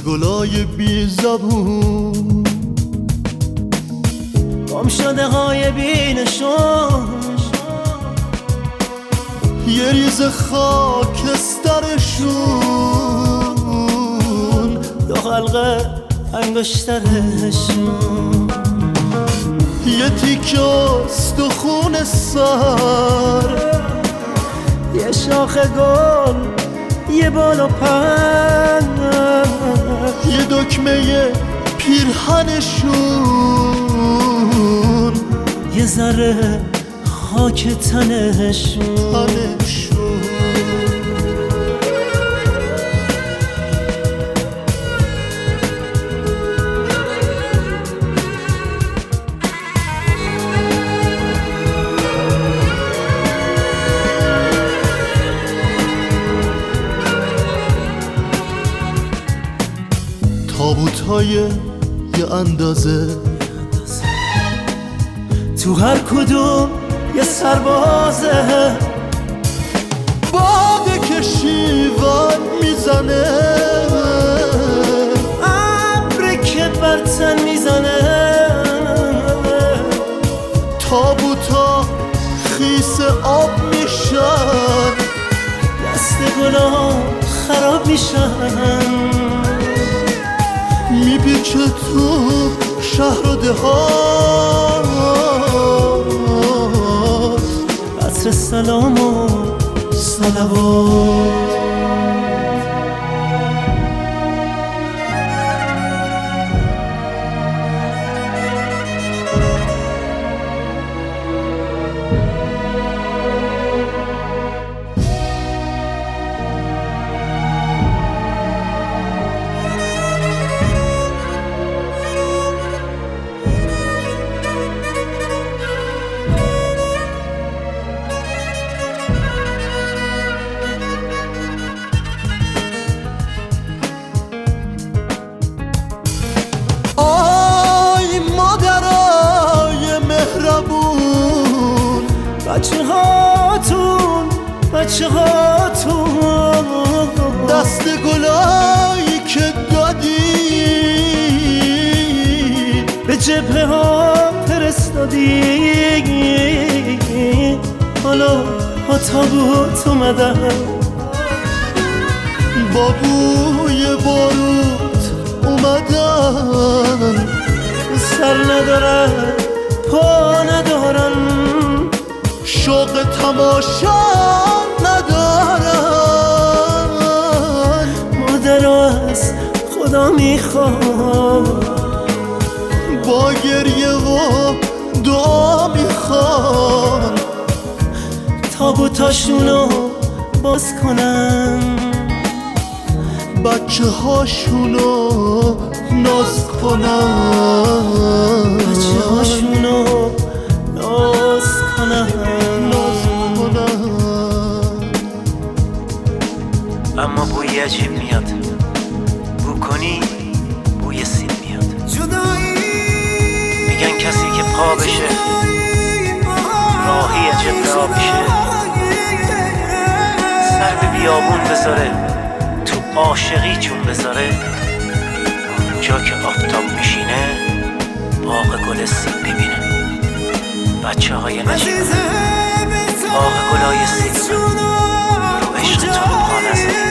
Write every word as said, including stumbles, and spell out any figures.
گلای بی زبون، گم شده های بی نشون، یه ریز خاکسترشون، دو حلقه انگشترشون، یه تیکه استخون سر، یه شاخ گل، یه بال و پر، یه دکمه پیرهنشون، یه ذره خاک تنشون. تنشون تابوت‌های یه اندازه، تو هر کدوم یه سربازه، باده که شیون میزنه، ابری که بر تن میزنه، تابوتا خیس آب میشن، دست گلا خراب میشن، میپیچه تو شهر و دهات، عطر سلام و صلوات. بچه هاتون بچه هاتون، دست گلایی که دادی به جبهه ها فرستادی، حالا ها تابوت اومدن، با بوی باروت اومدن، سر ندارن پا ندارن، شوق تماشا ندارن. مادر از خدا میخوام، با گریه و دعا میخوان، تابوتاشونو باز کنن، بچه هاشونو ناز کنن، بچه هاشونو ناز کنن، ناز کنن. اما بوی عجیب میاد، بو کنی بوی سیب میاد. میگن کسی که پا بشه راهی جبه ها بشه، سر به بیابون بذاره تو عاشقی چون بذاره، اونجا که آفتاب میشینه باغ گل سیب ببینه. بچه های نشیمن باغ گلای سیب رو عشق تو پا نزن.